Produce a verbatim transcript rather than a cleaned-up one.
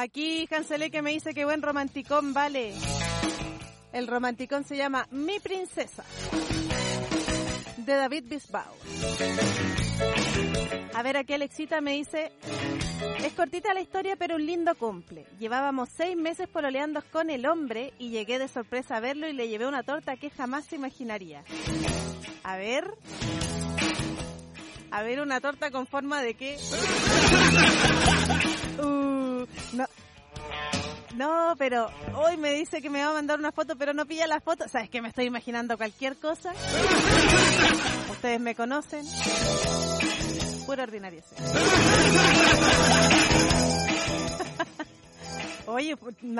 Aquí Hanselé que me dice que buen romanticón, vale. El romanticón se llama Mi Princesa, de David Bisbal. A ver, aquí Alexita me dice: es cortita la historia, pero un lindo cumple. Llevábamos seis meses pololeando con el hombre y llegué de sorpresa a verlo y le llevé una torta que jamás se imaginaría. A ver... A ver, una torta con forma de qué. Uh, no. No, pero hoy me dice que me va a mandar una foto, pero no pilla la foto. ¿Sabes que me estoy imaginando cualquier cosa? Ustedes me conocen. Pura ordinaria. Oye, no.